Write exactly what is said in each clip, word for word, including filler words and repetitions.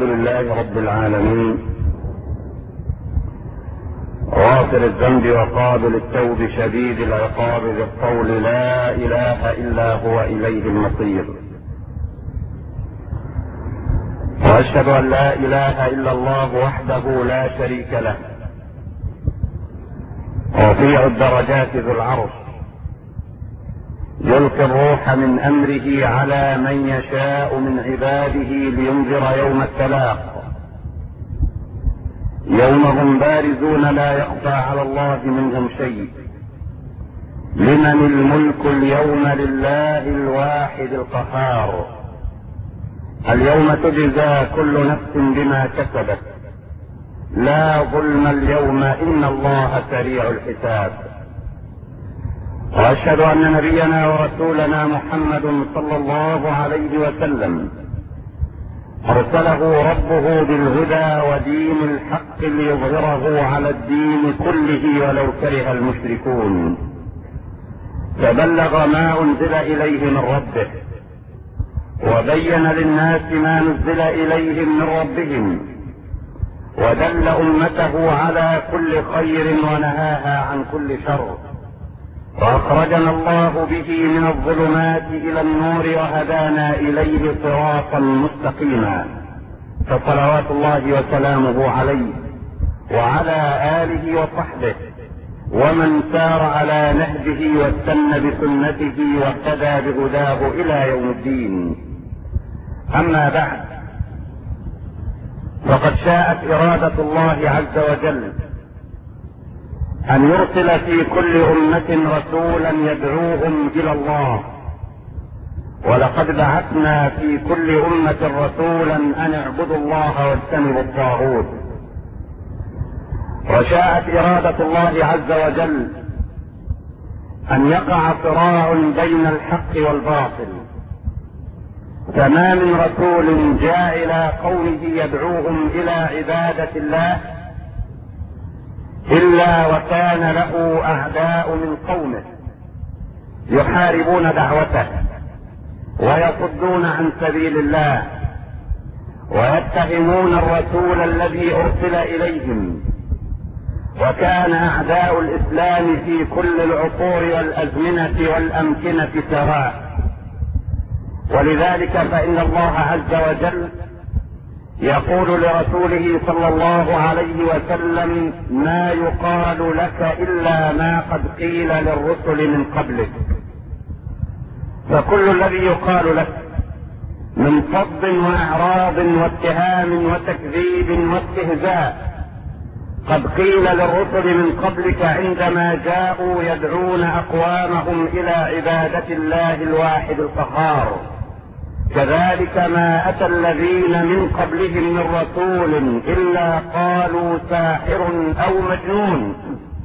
لله رب العالمين، غافر الذنب وقابل التوب شديد العقاب ذي الطول، لا اله الا هو اليه المصير. واشهد ان لا اله الا الله وحده لا شريك له، رفيع الدرجات ذو العرش، يلقي الروح من امره على من يشاء من عباده لينذر يوم التلاق، يوم هم بارزون لا يخفى على الله منهم شيء. لمن الملك اليوم؟ لله الواحد القهار. اليوم تجزى كل نفس بما كسبت، لا ظلم اليوم ان الله سريع الحساب. واشهد ان نبينا ورسولنا محمد صلى الله عليه وسلم ارسله ربه بالهدى ودين الحق ليظهره على الدين كله ولو كره المشركون، فبلغ ما انزل اليه من ربه وبين للناس ما نزل اليهم من ربهم، ودل امته على كل خير ونهاها عن كل شر، واخرجنا الله به من الظلمات الى النور وهدانا اليه صراطا مستقيما. فصلوات الله وسلامه عليه وعلى اله وصحبه ومن سار على نهجه واستنى بسنته واهتدى بهداه الى يوم الدين. اما بعد، فقد شاءت اراده الله عز وجل ان يرسل في كل امة رسولا يدعوهم الى الله، ولقد بعثنا في كل امة رسولا ان اعبدوا الله واجتنبوا الطاغوت. وشاءت ارادة الله عز وجل ان يقع صراع بين الحق والباطل، فما من رسول جاء الى قومه يدعوهم الى عبادة الله إلا وكان له أعداء من قومه يحاربون دعوته ويصدون عن سبيل الله، ويتهمون الرسول الذي أرسل إليهم. وكان أعداء الإسلام في كل العصور والأزمنة والأمكنة سواء، ولذلك فإن الله عز وجل يقول لرسوله صلى الله عليه وسلم: ما يقال لك إلا ما قد قيل للرسل من قبلك. فكل الذي يقال لك من فض وإعراض واتهام وتكذيب واستهزاء قد قيل للرسل من قبلك عندما جاءوا يدعون أقوامهم إلى عبادة الله الواحد القهار. كذلك ما أتى الذين من قبلهم من رسول إلا قالوا ساحر أو مجنون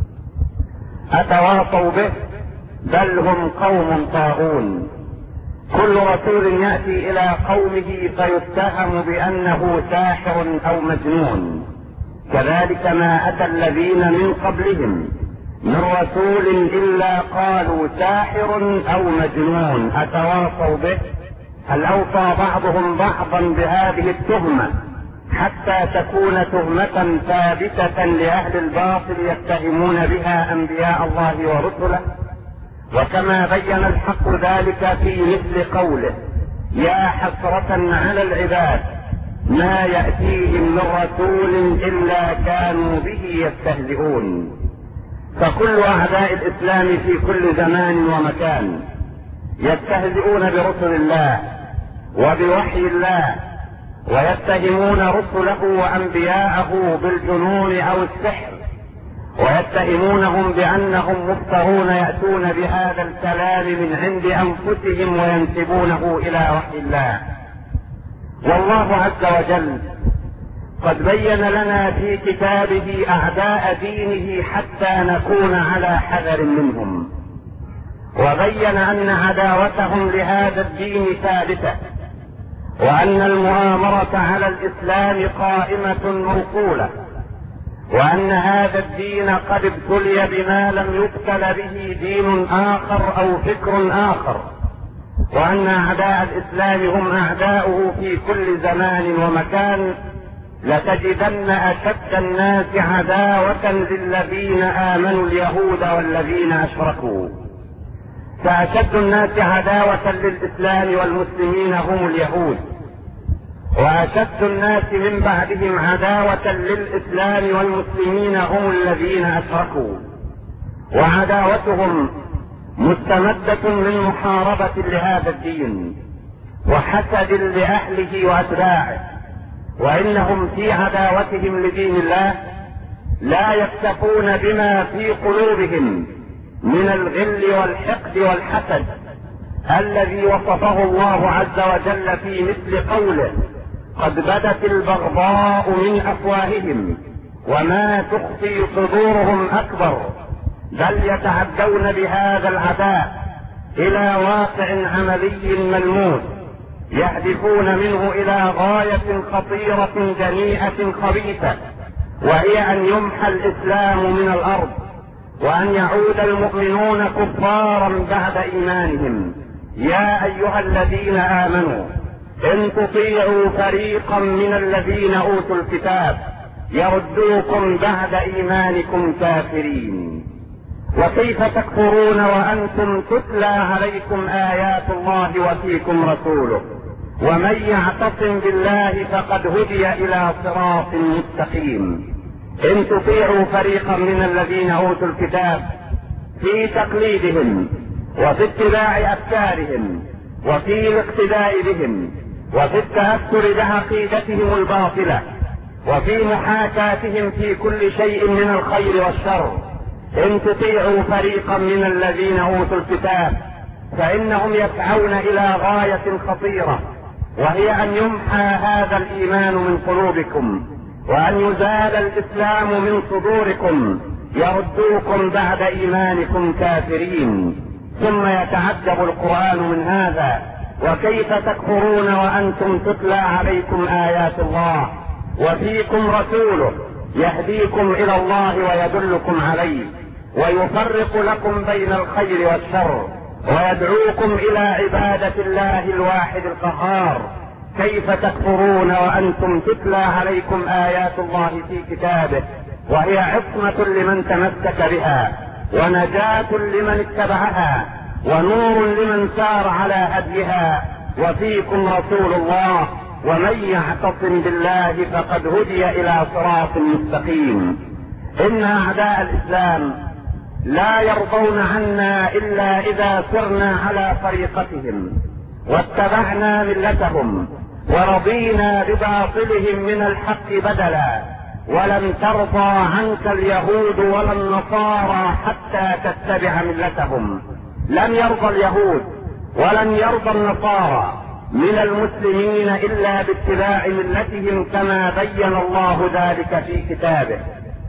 أتواصوا به بل هم قوم طاغون. كل رسول يأتي إلى قومه فيتهم بأنه ساحر أو مجنون. كذلك ما أتى الذين من قبلهم من رسول إلا قالوا ساحر أو مجنون أتواصوا به. هل أوصى بعضهم بعضا بهذه التهمة حتى تكون تهمة ثابتة لأهل الباطل يتهمون بها أنبياء الله ورسله؟ وكما بين الحق ذلك في مثل قوله: يا حسرة على العباد ما يأتيهم من رسول إلا كانوا به يستهزئون. فكل أعداء الإسلام في كل زمان ومكان يستهزئون برسل الله وبوحي الله، ويتهمون رسله وأنبياءه بالجنون أو السحر، ويتهمونهم بأنهم مفترون يأتون بهذا الكلام من عند أنفسهم وينسبونه إلى وحي الله. والله عز وجل قد بين لنا في كتابه أعداء دينه حتى نكون على حذر منهم، وبين أن عداوتهم لهذا الدين ثابتة، وأن المؤامرة على الإسلام قائمة موصولة، وأن هذا الدين قد ابتلي بما لم يبتل به دين آخر أو فكر آخر، وأن أعداء الإسلام هم أعداؤه في كل زمان ومكان، لتجدن أشد الناس عداوة للذين آمنوا اليهود والذين أشركوا. فأشد الناس عداوة للإسلام والمسلمين هم اليهود، وأشد الناس من بعدهم عداوة للإسلام والمسلمين هم الذين أشركوا، وعداوتهم مستمدة من محاربة لهذا الدين وحسد لأهله وأتباعه. وإنهم في عداوتهم لدين الله لا يكتفون بما في قلوبهم من الغل والحقد والحسد الذي وصفه الله عز وجل في مثل قوله: قد بدت البغضاء من أفواههم وما تخفي صدورهم أكبر. بل يتعدون بهذا العداء إلى واقع عملي ملموس يهدفون منه إلى غاية خطيرة دنيئة خبيثة، وهي أن يمحى الإسلام من الأرض، وأن يعود المؤمنون كفارا بعد إيمانهم. يا أيها الذين آمنوا إن تطيعوا فريقا من الذين أوتوا الكتاب يردوكم بعد إيمانكم كافرين. وكيف تكفرون وأنتم تتلى عليكم آيات الله وفيكم رسوله، ومن يعتصم بالله فقد هدي إلى صراط مستقيم. إن تطيعوا فريقا من الذين أوتوا الكتاب في تقليدهم وفي اتباع أفكارهم وفي الاقتداء بهم وفي التأثر بعقيدتهم الباطلة وفي محاكاتهم في كل شيء من الخير والشر، إن تطيعوا فريقا من الذين أوتوا الكتاب فإنهم يسعون إلى غاية خطيرة، وهي أن يمحى هذا الإيمان من قلوبكم وأن يزال الإسلام من صدوركم، يردوكم بعد إيمانكم كافرين. ثم يتعجب القرآن من هذا: وكيف تكفرون وأنتم تتلى عليكم آيات الله وفيكم رسوله يهديكم إلى الله ويدلكم عليه ويفرق لكم بين الخير والشر ويدعوكم إلى عبادة الله الواحد القهار. كيف تكفرون وأنتم تتلى عليكم آيات الله في كتابه وهي عصمة لمن تمسك بها ونجاة لمن اتبعها ونور لمن سار على هديها، وفيكم رسول الله ومن يعتصم بالله فقد هدي إلى صراط مستقيم. إن أعداء الإسلام لا يرضون عنا إلا إذا سرنا على طريقتهم واتبعنا ملتهم ورضينا بباطلهم من الحق بدلا. ولن ترضى عنك اليهود ولا النصارى حتى تتبع ملتهم. لن يرضى اليهود ولن يرضى النصارى من المسلمين إلا باتباع ملتهم كما بين الله ذلك في كتابه.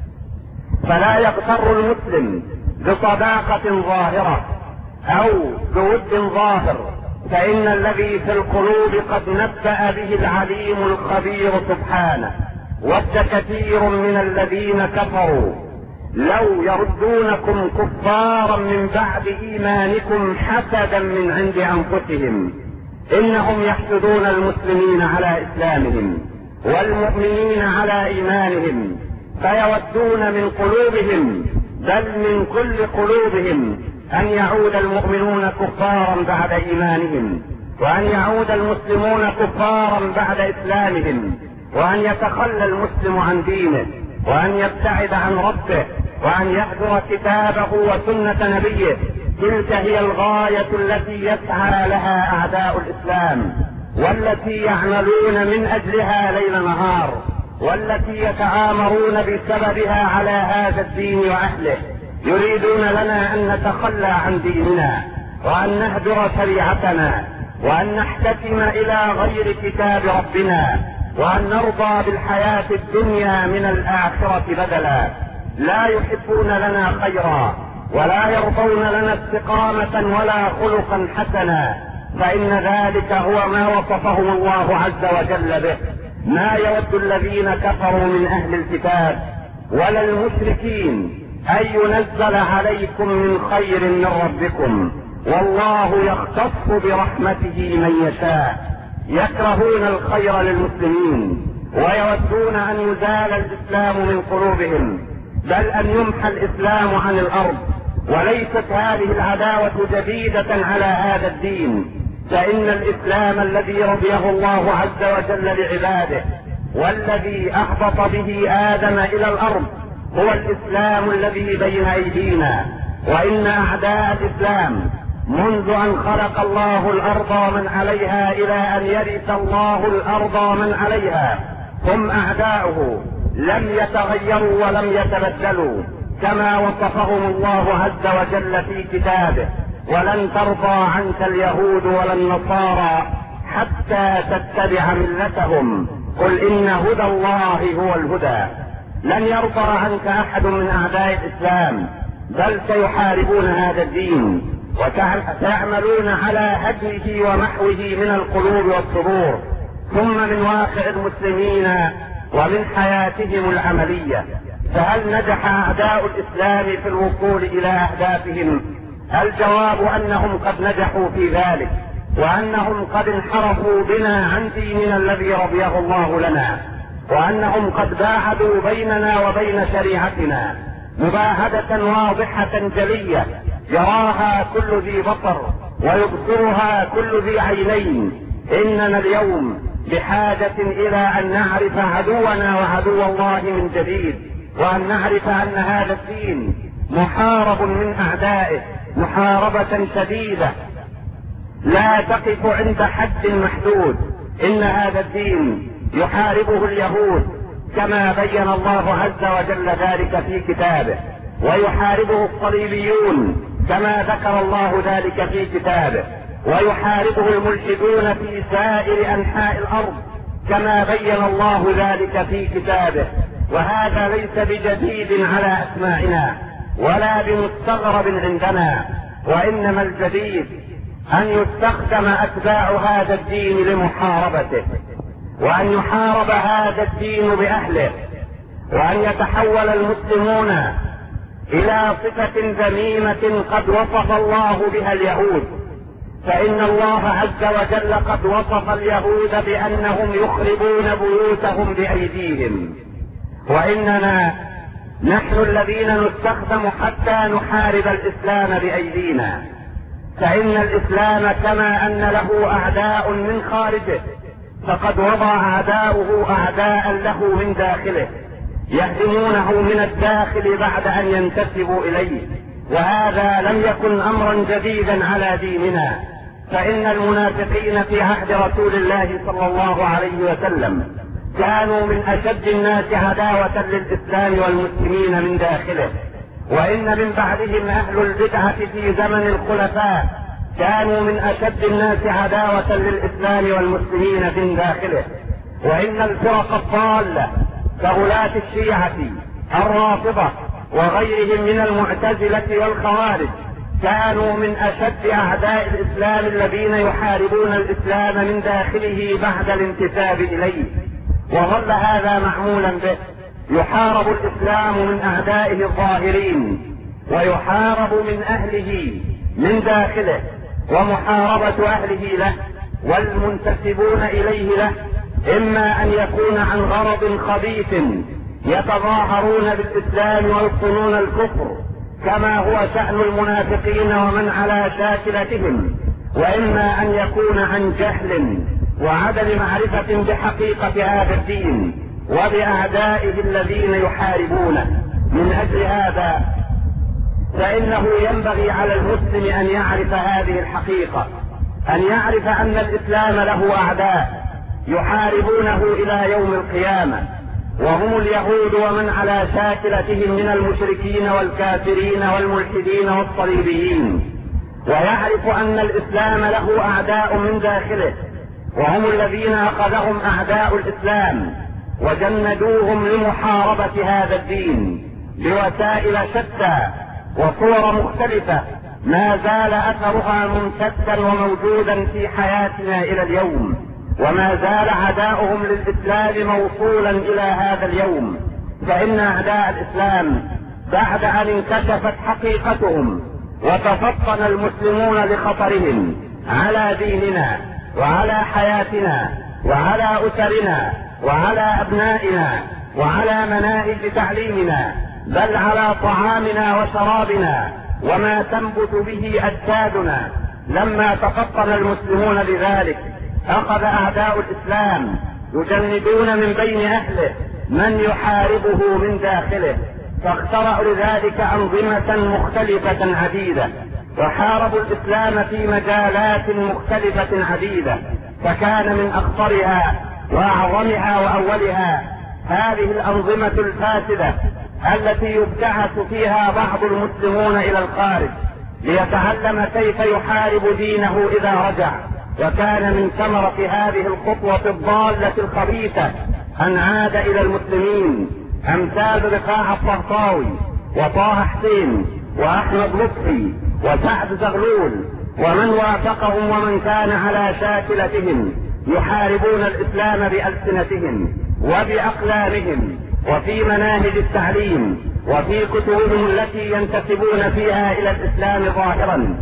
فلا يغتر المسلم بصداقة ظاهرة أو بود ظاهر، فإن الذي في القلوب قد نبأ به العليم الخبير سبحانه. ود كثير من الذين كفروا لو يردونكم كفارا من بعد إيمانكم حسدا من عند أنفسهم، إنهم يحسدون المسلمين على إسلامهم والمؤمنين على إيمانهم، فيودون من قلوبهم بل من كل قلوبهم أن يعود المؤمنون كفارا بعد إيمانهم، وأن يعود المسلمون كفارا بعد إسلامهم، وأن يتخلى المسلم عن دينه وأن يبتعد عن ربه وأن يهجر كتابه وسنة نبيه. تلك هي الغاية التي يسعى لها أعداء الإسلام، والتي يعملون من أجلها ليل نهار، والتي يتآمرون بسببها على هذا الدين وأهله. يريدون لنا أن نتخلى عن ديننا وأن نهجر شريعتنا وأن نحتكم إلى غير كتاب ربنا وأن نرضى بالحياة الدنيا من الآخرة بدلا. لا يحبون لنا خيرا ولا يرضون لنا استقامة ولا خلقا حسنا، فإن ذلك هو ما وصفهم الله عز وجل به: ما يود الذين كفروا من أهل الكتاب ولا المشركين أن ينزل عليكم من خير من ربكم والله يختص برحمته من يشاء. يكرهون الخير للمسلمين ويودون ان يزال الاسلام من قلوبهم، بل ان يمحى الاسلام عن الارض. وليست هذه العداوة جديدة على هذا الدين، فان الاسلام الذي رضيه الله عز وجل لعباده والذي اهبط به ادم الى الارض هو الاسلام الذي بين ايدينا. وان اعداء الاسلام منذ ان خلق الله الارض ومن عليها الى ان يرث الله الارض ومن عليها هم اعداؤه، لم يتغيروا ولم يتبدلوا كما وصفهم الله عز وجل في كتابه: ولن ترضى عنك اليهود ولا النصارى حتى تتبع ملتهم قل ان هدى الله هو الهدى. لن يرضى عنك احد من اعداء الاسلام، بل سيحاربون هذا الدين وسيعملون على هدمه ومحوه من القلوب والصدور، ثم من واقع المسلمين ومن حياتهم العملية. فهل نجح اعداء الاسلام في الوصول الى اهدافهم؟ الجواب انهم قد نجحوا في ذلك، وانهم قد انحرفوا بنا عن ديننا الذي رضيه الله لنا، وانهم قد باعدوا بيننا وبين شريعتنا مباعدة واضحة جلية يراها كل ذي بصر ويبصرها كل ذي عينين. اننا اليوم بحاجة الى ان نعرف عدونا وعدو الله من جديد، وان نعرف ان هذا الدين محارب من اعدائه محاربة شديدة لا تقف عند حد محدود. ان هذا الدين يحاربه اليهود كما بين الله عز وجل ذلك في كتابه، ويحاربه الصليبيون كما ذكر الله ذلك في كتابه، ويحاربه الملحدون في سائر انحاء الارض كما بين الله ذلك في كتابه. وهذا ليس بجديد على اسماعنا ولا بمستغرب عندنا، وانما الجديد ان يستخدم اتباع هذا الدين لمحاربته، وان يحارب هذا الدين باهله، وان يتحول المسلمون الى صفة ذميمة قد وصف الله بها اليهود. فان الله عز وجل قد وصف اليهود بانهم يخربون بيوتهم بايديهم، واننا نحن الذين نستخدم حتى نحارب الاسلام بايدينا. فان الاسلام كما ان له اعداء من خارجه، فقد وضع اعداؤه اعداء له من داخله يهدمونه من الداخل بعد ان ينتسبوا اليه. وهذا لم يكن امرا جديدا على ديننا، فان المنافقين في عهد رسول الله صلى الله عليه وسلم كانوا من اشد الناس عداوة للاسلام والمسلمين من داخله. وان من بعدهم اهل البدعة في زمن الخلفاء كانوا من اشد الناس عداوة للاسلام والمسلمين من داخله. وان الفرق الضالة كغلاة الشيعة الرافضة وغيرهم من المعتزلة والخوارج كانوا من اشد اعداء الاسلام الذين يحاربون الاسلام من داخله بعد الانتساب اليه. وظل هذا معمولا به، يحارب الاسلام من اعدائه الظاهرين ويحارب من اهله من داخله، ومحاربة اهله له والمنتسبون اليه له اما ان يكون عن غرض خبيث يتظاهرون بالاسلام ويبطنون الكفر كما هو شأن المنافقين ومن على شاكلتهم، واما ان يكون عن جهل وعدم معرفة بحقيقة هذا الدين وبأعدائه الذين يحاربونه. من اجل هذا فانه ينبغي على المسلم ان يعرف هذه الحقيقة، ان يعرف ان الاسلام له اعداء يحاربونه الى يوم القيامة، وهم اليهود ومن على شاكلتهم من المشركين والكافرين والملحدين والصليبيين. ويعرف ان الاسلام له اعداء من داخله، وهم الذين اخذهم اعداء الاسلام وجندوهم لمحاربة هذا الدين بوسائل شتى وصور مختلفة ما زال اثرها ممتدا وموجودا في حياتنا الى اليوم، وما زال عداؤهم للاسلام موصولا الى هذا اليوم. فان اعداء الاسلام بعد ان انكشفت حقيقتهم وتفطن المسلمون لخطرهم على ديننا وعلى حياتنا وعلى أسرنا وعلى أبنائنا وعلى مناهج تعليمنا، بل على طعامنا وشرابنا وما تنبت به أجسادنا. لما تفطن المسلمون لذلك أخذ أعداء الإسلام يجندون من بين أهله من يحاربه من داخله، فاخترعوا لذلك أنظمة مختلفة عديدة، وحاربوا الإسلام في مجالات مختلفة عديدة. فكان من أخطرها وأعظمها وأولها هذه الأنظمة الفاسدة التي يبتعث فيها بعض المسلمون إلى الخارج ليتعلم كيف يحارب دينه إذا رجع. وكان من ثمرة هذه الخطوة الضالة الخبيثة أن عاد إلى المسلمين أمثال رفاعة الطهطاوي وطه حسين وأحمد لطفي وسعد زغلول ومن وافقهم ومن كان على شاكلتهم يحاربون الإسلام بألسنتهم وبأقلامهم وفي مناهج التعليم وفي كتبهم التي ينتسبون فيها إلى الإسلام ظاهرا،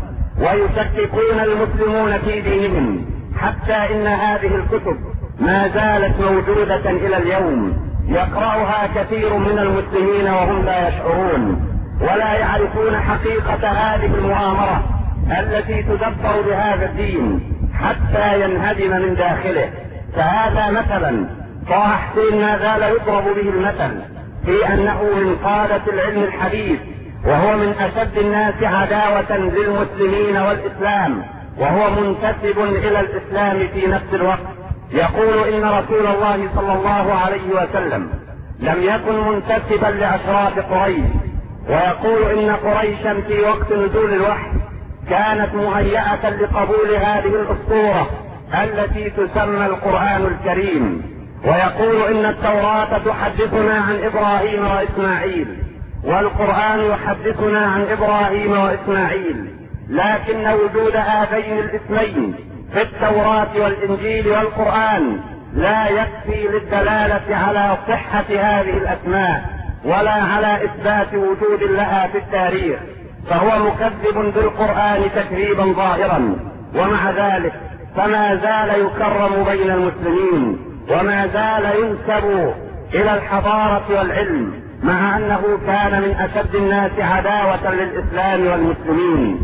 ويشككون المسلمون في دينهم، حتى إن هذه الكتب ما زالت موجودة إلى اليوم يقرأها كثير من المسلمين وهم لا يشعرون ولا يعرفون حقيقة هذه المؤامرة التي تدبر بهذا الدين حتى ينهدم من داخله. فهذا مثلا طه حسين ما زال يضرب به المثل في أنه من قادة العلم الحديث، وهو من أشد الناس عداوة للمسلمين والإسلام، وهو منتسب إلى الإسلام في نفس الوقت. يقول إن رسول الله صلى الله عليه وسلم لم يكن منتسبا لأشراف قريش، ويقول إن قريشا في وقت نزول الوحي كانت مهيئة لقبول هذه الأسطورة التي تسمى القرآن الكريم. ويقول إن التوراة تحدثنا عن إبراهيم وإسماعيل، والقرآن يحدثنا عن إبراهيم وإسماعيل، لكن وجود هذين الاسمين في التوراة والإنجيل والقرآن لا يكفي للدلالة على صحة هذه الأسماء ولا على إثبات وجود لها في التاريخ، فهو مكذب بالقرآن تكذيبا ظاهرا. ومع ذلك فما زال يكرم بين المسلمين وما زال ينسب إلى الحضارة والعلم، مع أنه كان من أشد الناس عداوة للإسلام والمسلمين.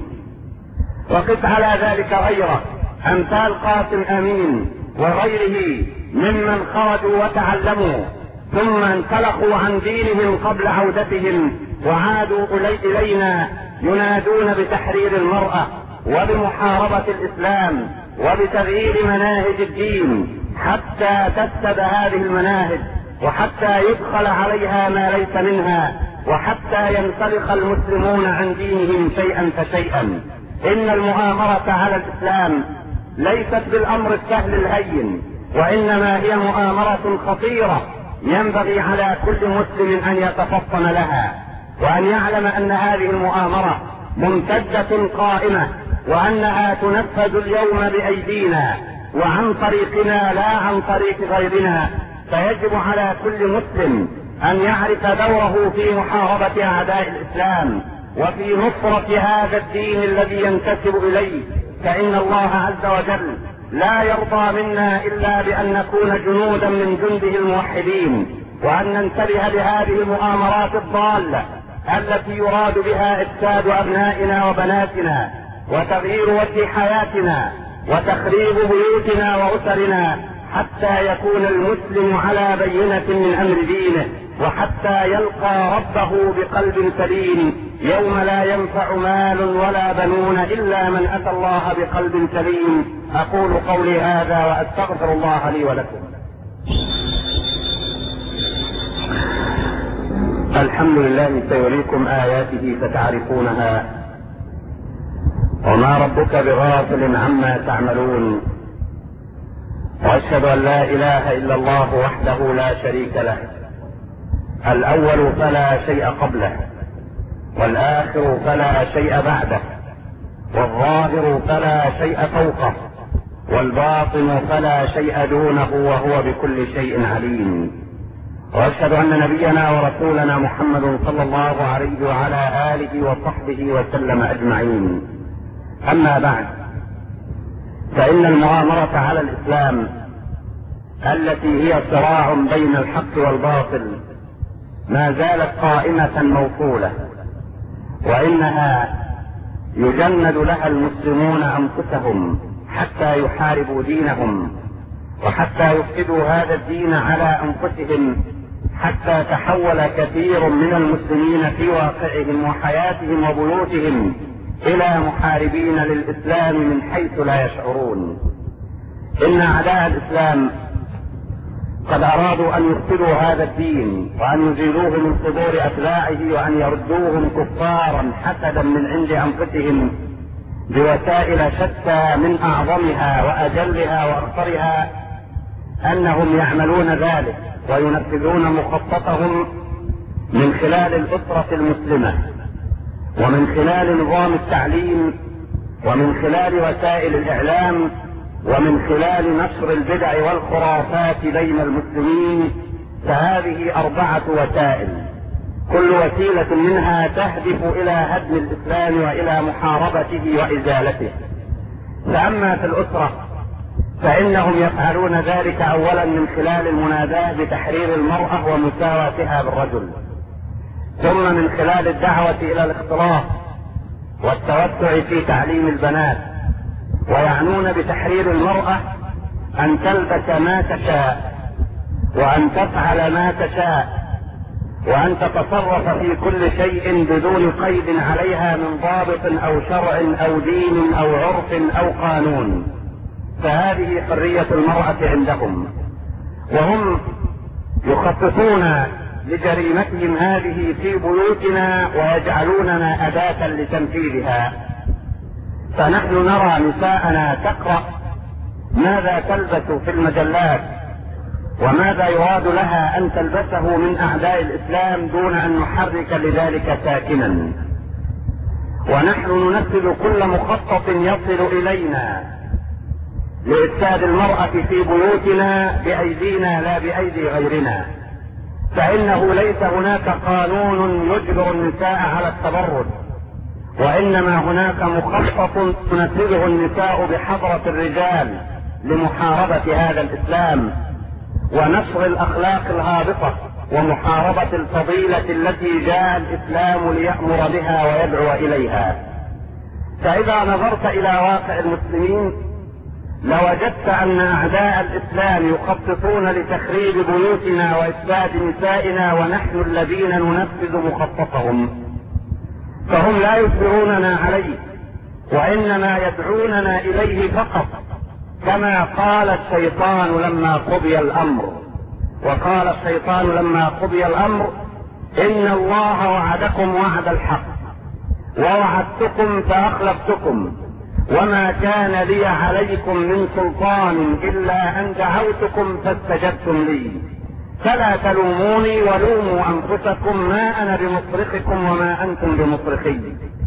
وقف على ذلك غيره أمثال قاسم أمين وغيره ممن خرجوا وتعلموا ثم انسلخوا عن دينهم قبل عودتهم وعادوا إلينا ينادون بتحرير المرأة وبمحاربة الإسلام وبتغيير مناهج الدين حتى تفسد هذه المناهج وحتى يدخل عليها ما ليس منها وحتى ينسلخ المسلمون عن دينهم شيئا فشيئا. إن المؤامرة على الإسلام ليست بالأمر السهل الهين، وإنما هي مؤامرة خطيرة ينبغي على كل مسلم أن يتفطن لها، وأن يعلم أن هذه المؤامرة ممتدة قائمة، وأنها تنفذ اليوم بأيدينا وعن طريقنا لا عن طريق غيرنا. فيجب على كل مسلم أن يعرف دوره في محاربة أعداء الإسلام وفي نصرة هذا الدين الذي ينتسب إليه، فإن الله عز وجل لا يرضى منا إلا بأن نكون جنودا من جنده الموحدين، وأن ننتبه لهذه المؤامرات الضالة التي يراد بها إفساد أبنائنا وبناتنا وتغيير وجه حياتنا وتخريب بيوتنا وأسرنا، حتى يكون المسلم على بينة من أمر دينه، وحتى يلقى ربه بقلب سليم يوم لا ينفع مال ولا بنون إلا من أتى الله بقلب سليم. أقول قولي هذا وأستغفر الله لي ولكم. الحمد لله سيريكم آياته فتعرفونها، وما ربك بغافل عما تعملون. وأشهد أن لا إله إلا الله وحده لا شريك له، الأول فلا شيء قبله، والآخر فلا شيء بعده، والظاهر فلا شيء فوقه، والباطن فلا شيء دونه، وهو بكل شيء عليم. واشهد ان نبينا ورسولنا محمد صلى الله عليه وعلى اله وصحبه وسلم اجمعين. اما بعد، فان المؤامرة على الاسلام التي هي صراع بين الحق والباطل ما زالت قائمة موصولة، وانها يجند لها المسلمون انفسهم حتى يحاربوا دينهم، وحتى يفسدوا هذا الدين على انفسهم، حتى تحول كثير من المسلمين في واقعهم وحياتهم وبيوتهم الى محاربين للاسلام من حيث لا يشعرون. ان اعداء الاسلام قد ارادوا ان يفسدوا هذا الدين وان يزيلوه من صدور اتباعه وان يردوهم كفارا حسدا من عند انفسهم بوسائل شتى، من اعظمها واجلها واخطرها انهم يعملون ذلك وينفذون مخططهم من خلال الاسرة المسلمة، ومن خلال نظام التعليم، ومن خلال وسائل الاعلام، ومن خلال نشر البدع والخرافات بين المسلمين. فهذه اربعة وسائل، كل وسيلة منها تهدف الى هدم الاسلام والى محاربته وازالته. فاما في الاسرة فانهم يفعلون ذلك اولا من خلال المناداة بتحرير المرأة ومساواتها بالرجل، ثم من خلال الدعوة الى الاختلاط والتوسع في تعليم البنات، ويعنون بتحرير المرأة ان تلبس ما تشاء وان تفعل ما تشاء وان تتصرف في كل شيء بدون قيد عليها من ضابط او شرع او دين او عرف او قانون. فهذه حرية المرأة عندهم، وهم يخططون لجريمتهم هذه في بيوتنا ويجعلوننا أداة لتنفيذها. فنحن نرى نساءنا تقرأ ماذا تلبس في المجلات وماذا يراد لها أن تلبسه من أعداء الإسلام دون أن نحرك لذلك ساكنا، ونحن ننفذ كل مخطط يصل إلينا لإفساد المرأة في بيوتنا بأيدينا لا بأيدي غيرنا. فإنه ليس هناك قانون يجبر النساء على التبرج، وإنما هناك مخطط تنفذه النساء بحضرة الرجال لمحاربة هذا الإسلام ونشر الأخلاق الهابطة ومحاربة الفضيلة التي جاء الإسلام ليأمر بها ويدعو إليها. فإذا نظرت إلى واقع المسلمين لوجدت ان اعداء الاسلام يخططون لتخريب بيوتنا وافساد نسائنا ونحن الذين ننفذ مخططهم. فهم لا يجبروننا عليه، وانما يدعوننا اليه فقط، كما قال الشيطان لما قضي الامر. وقال الشيطان لما قضي الامر: ان الله وعدكم وعد الحق ووعدتكم فاخلفتكم وما كان لي عليكم من سلطان إلا أن دعوتكم فاستجبتم لي فلا تلوموني ولوموا أنفسكم ما أنا بمصرخكم وما أنتم بمصرخي.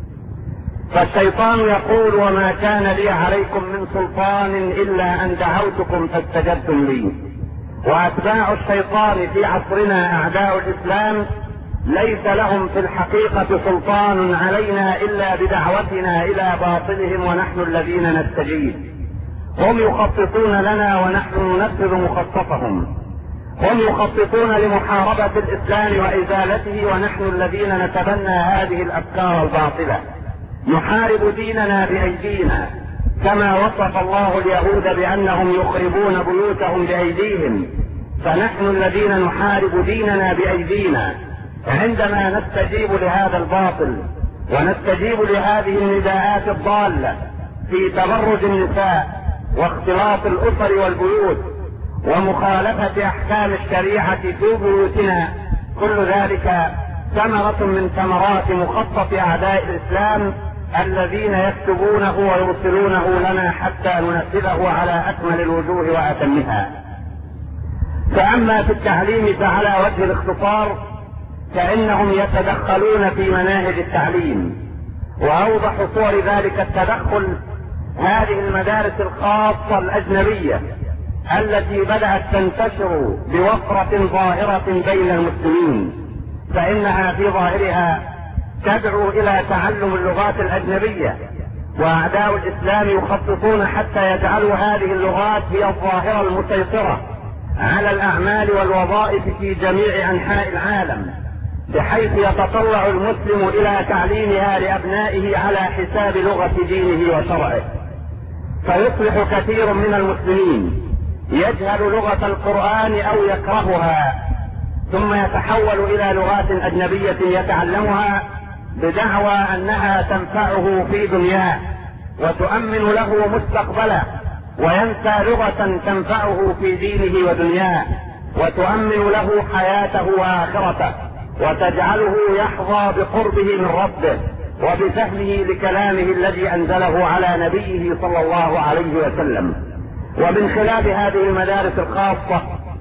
فالشيطان يقول: وما كان لي عليكم من سلطان إلا أن دعوتكم فاستجبتم لي. وأتباع الشيطان في عصرنا أعداء الإسلام ليس لهم في الحقيقة سلطان علينا إلا بدعوتنا إلى باطلهم ونحن الذين نستجيب. هم يخططون لنا ونحن ننفذ مخططهم. هم يخططون لمحاربة الإسلام وإزالته ونحن الذين نتبنى هذه الأفكار الباطلة. نحارب ديننا بأيدينا، كما وصف الله اليهود بأنهم يخربون بيوتهم بأيديهم، فنحن الذين نحارب ديننا بأيدينا عندما نستجيب لهذا الباطل ونستجيب لهذه النداءات الضالة في تبرج النساء واختلاط الأسر والبيوت ومخالفة أحكام الشريعة في بيوتنا. كل ذلك ثمرة من ثمرات مخطط أعداء الإسلام الذين يكتبونه ويرسلونه لنا حتى ننفذه على أكمل الوجوه وأتمها. فأما في التعليم فعلى وجه الاختصار فإنهم يتدخلون في مناهج التعليم، وأوضح صور ذلك التدخل هذه المدارس الخاصة الأجنبية التي بدأت تنتشر بوفرة ظاهرة بين المسلمين، فإنها في ظاهرها تدعو إلى تعلم اللغات الأجنبية، وأعداء الإسلام يخططون حتى يجعلوا هذه اللغات هي الظاهرة المسيطرة على الأعمال والوظائف في جميع أنحاء العالم، بحيث يتطلع المسلم إلى تعليمها لأبنائه على حساب لغة دينه وشرعه، فيصبح كثير من المسلمين يجهل لغة القرآن أو يكرهها، ثم يتحول إلى لغات أجنبية يتعلمها بدعوى أنها تنفعه في دنياه وتؤمن له مستقبله، وينسى لغة تنفعه في دينه ودنياه وتؤمن له حياته وآخرته، وتجعله يحظى بقربه من ربه وبفهمه لكلامه الذي أنزله على نبيه صلى الله عليه وسلم. ومن خلال هذه المدارس الخاصة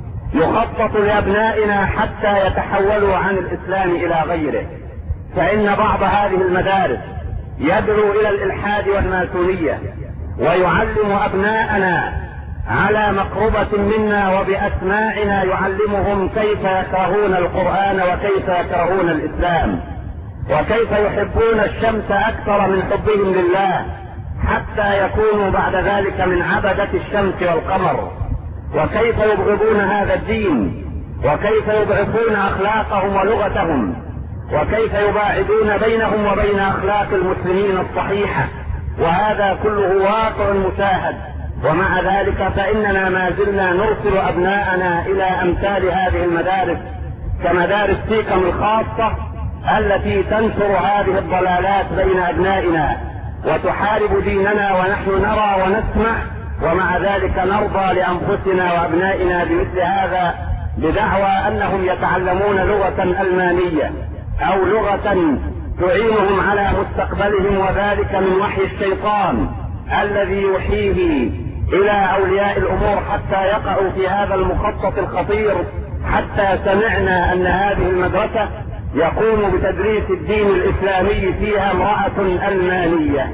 يخطط لأبنائنا حتى يتحولوا عن الإسلام إلى غيره، فإن بعض هذه المدارس يدعو إلى الإلحاد والماسونية، ويعلم أبناءنا على مقربة منا وبأسماعنا يعلمهم كيف يكرهون القرآن وكيف يكرهون الإسلام وكيف يحبون الشمس أكثر من حبهم لله، حتى يكونوا بعد ذلك من عبدة الشمس والقمر، وكيف يبغضون هذا الدين، وكيف يضعفون أخلاقهم ولغتهم، وكيف يباعدون بينهم وبين أخلاق المسلمين الصحيحة، وهذا كله واقع مشاهد. ومع ذلك فإننا ما زلنا نرسل أبناءنا إلى أمثال هذه المدارس كمدارس تيكم الخاصة التي تنشر هذه الضلالات بين أبنائنا وتحارب ديننا، ونحن نرى ونسمع، ومع ذلك نرضى لأنفسنا وأبنائنا بمثل هذا بدعوى أنهم يتعلمون لغة ألمانية أو لغة تعينهم على مستقبلهم، وذلك من وحي الشيطان الذي يوحيه إلى أولياء الأمور حتى يقعوا في هذا المخطط الخطير. حتى سمعنا أن هذه المدرسة يقوم بتدريس الدين الإسلامي فيها امرأة ألمانية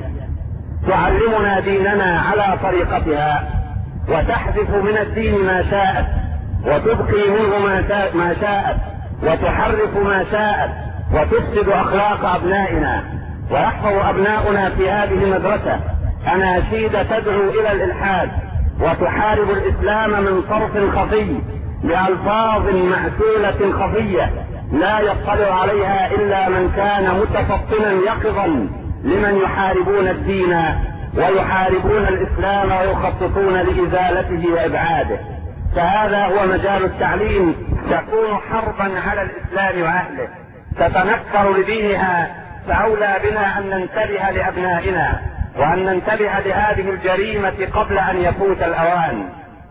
تعلمنا ديننا على طريقتها، وتحذف من الدين ما شاءت وتبقي منه ما شاءت وتحرف ما شاءت وتفسد أخلاق أبنائنا. ويحفظ أبناؤنا في هذه المدرسة أناشيد تدعو إلى الإلحاد وتحارب الإسلام من طرف خفي بألفاظ معسولة خفية لا يطلع عليها إلا من كان متفطنا يقظا لمن يحاربون الدين ويحاربون الإسلام ويخططون لإزالته وإبعاده. فهذا هو مجال التعليم، تكون حربا على الإسلام وأهله، تتنكر لدينها، فأولى بنا أن ننتبه لأبنائنا وأن ننتبه لهذه الجريمة قبل أن يفوت الأوان.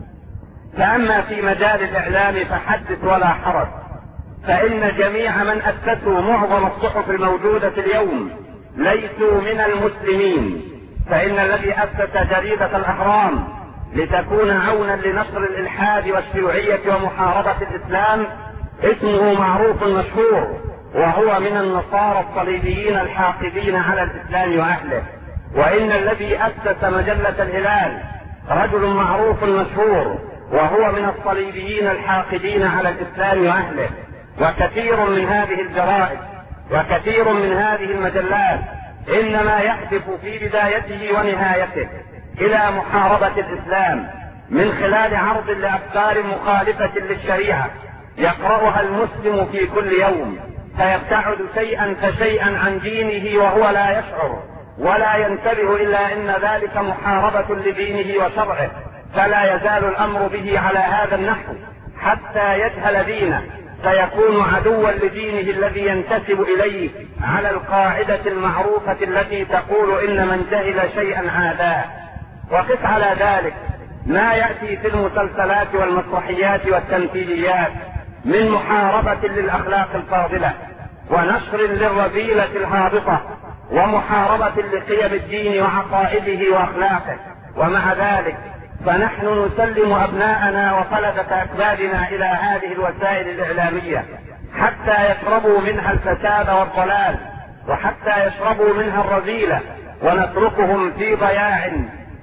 فأما في مجال الإعلام فحدث ولا حرج، فإن جميع من أسسوا معظم الصحف الموجودة اليوم ليسوا من المسلمين، فإن الذي أسس جريدة الأهرام لتكون عونا لنشر الإلحاد والشيوعية ومحاربة الإسلام اسمه معروف مشهور، وهو من النصارى الصليبيين الحاقدين على الإسلام وأهله. وإن الذي أسس مجلة الهلال رجل معروف مشهور، وهو من الصليبيين الحاقدين على الإسلام وأهله. وكثير من هذه الجرائد وكثير من هذه المجلات إنما يهدف في بدايته ونهايته إلى محاربة الإسلام من خلال عرض لأفكار مخالفة للشريعة يقرأها المسلم في كل يوم، فيبتعد شيئا فشيئا عن دينه وهو لا يشعر ولا ينتبه إلا إن ذلك محاربة لدينه وشرعه، فلا يزال الأمر به على هذا النحو حتى يجهل دينه، فيكون عدوا لدينه الذي ينتسب إليه على القاعدة المعروفة التي تقول إن من جهل شيئا عاداه. وقس على ذلك ما يأتي في المسلسلات والمسرحيات والتمثيليات من محاربة للأخلاق الفاضلة ونشر للرذيلة الهابطة ومحاربة لقيم الدين وعقائده وأخلاقه. ومع ذلك فنحن نسلم أبناءنا وفلذة أكبادنا إلى هذه الوسائل الإعلامية حتى يشربوا منها الفساد والضلال وحتى يشربوا منها الرذيلة، ونتركهم في ضياع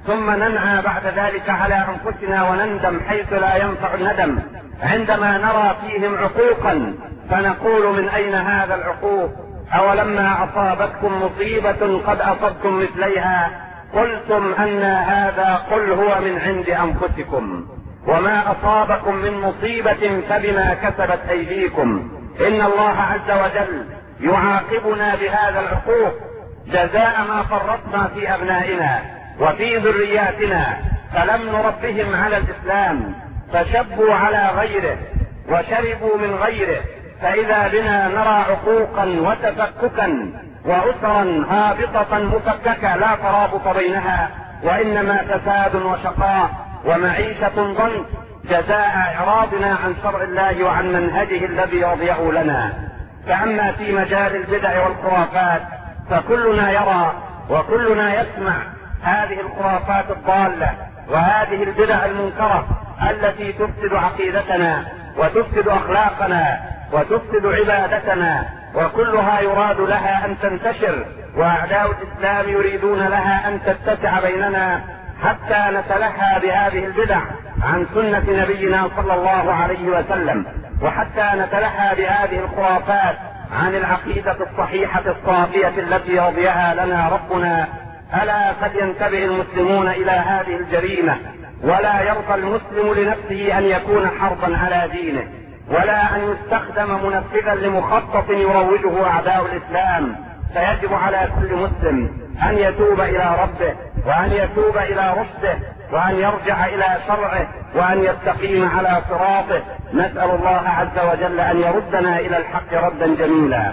ثم ننعى بعد ذلك على انفسنا وندم حيث لا ينفع الندم عندما نرى فيهم عقوقا، فنقول من اين هذا العقوق؟ اولما اصابتكم مصيبة قد اصبتم مثليها قلتم ان هذا قل هو من عند انفسكم وما اصابكم من مصيبة فبما كسبت ايديكم. ان الله عز وجل يعاقبنا بهذا العقوق جزاء ما فرطنا في ابنائنا وفي ذرياتنا، فلم نربهم على الاسلام فشبوا على غيره وشربوا من غيره، فاذا بنا نرى عقوقا وتفككا واسرا هابطة مفككة لا ترابط بينها، وانما فساد وشقاء ومعيشة ضنك جزاء اعراضنا عن شرع الله وعن منهجه الذي رضيه لنا. فاما في مجال البدع والخرافات فكلنا يرى وكلنا يسمع هذه الخرافات الضالة وهذه البدع المنكرة التي تفسد عقيدتنا وتفسد اخلاقنا وتفسد عبادتنا، وكلها يراد لها ان تنتشر، واعداء الاسلام يريدون لها ان تتسع بيننا حتى نتلهى بهذه البدع عن سنة نبينا صلى الله عليه وسلم، وحتى نتلهى بهذه الخرافات عن العقيدة الصحيحة الصافية التي رضيها لنا ربنا. ألا فلينتبه المسلمون إلى هذه الجريمة، ولا يرضى المسلم لنفسه أن يكون حربا على دينه، ولا أن يستخدم منفذا لمخطط يروجه أعداء الإسلام. فيجب على كل مسلم أن يتوب إلى ربه وأن يتوب إلى رشده وأن يرجع إلى شرعه وأن يستقيم على صراطه. نسأل الله عز وجل أن يردنا إلى الحق ردا جميلا،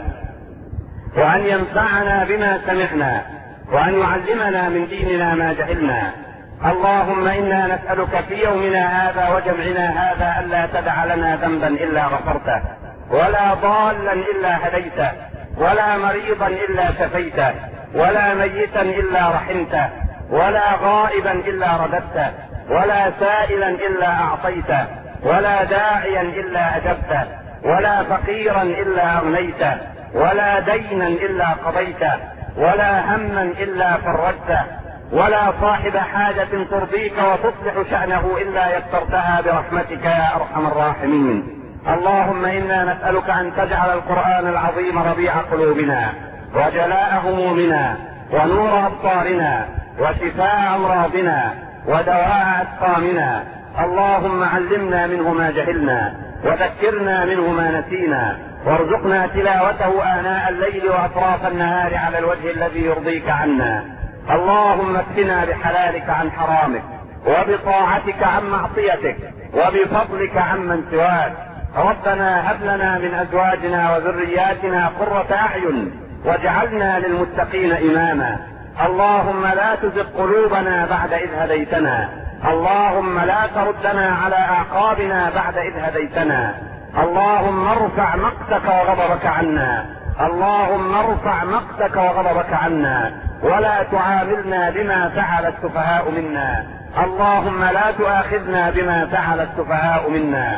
وأن ينفعنا بما سمعنا، وأن يعلمنا من ديننا ما جهلنا. اللهم إنا نسألك في يومنا هذا وجمعنا هذا ألا تدع لنا ذنبا إلا غفرته، ولا ضالا إلا هديته، ولا مريضا إلا شفيته، ولا ميتا إلا رحمته، ولا غائبا إلا رددته، ولا سائلا إلا أعطيته، ولا داعيا إلا أجبته، ولا فقيرا إلا أغنيته، ولا دينا إلا قضيته، ولا هما إلا فرجته، ولا صاحب حاجة ترضيك وتصلح شأنه إلا يسرتها برحمتك يا أرحم الراحمين. اللهم إنا نسألك أن تجعل القرآن العظيم ربيع قلوبنا وجلاء همومنا ونور أبصارنا وشفاء أمراضنا ودواء أسقامنا. اللهم علمنا منه ما جهلنا وذكرنا منه ما نسينا، وارزقنا تلاوته آناء الليل وأطراف النهار على الوجه الذي يرضيك عنا. اللهم اكفنا بحلالك عن حرامك وبطاعتك عن معصيتك وبفضلك عمن سواك. ربنا هب لنا من أزواجنا وذرياتنا قرة أعين واجعلنا للمتقين إماما. اللهم لا تزغ قلوبنا بعد إذ هديتنا، اللهم لا تردنا على أعقابنا بعد إذ هديتنا. اللهم ارفع مقتك وغضبك عنا، اللهم ارفع مقتك وغضبك عنا، ولا تعاملنا بما فعل السفهاء منا. اللهم لا تؤاخذنا بما فعل السفهاء منا.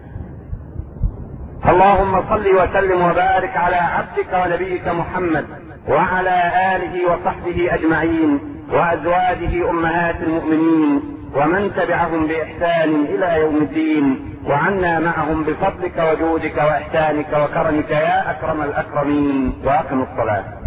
اللهم صل وسلم وبارك على عبدك ونبيك محمد وعلى آله وصحبه أجمعين وأزواجه أمهات المؤمنين ومن تبعهم بإحسان إلى يوم الدين، وعنا معهم بفضلك وجودك وإحسانك وكرمك يا أكرم الأكرمين. وأقم الصلاة.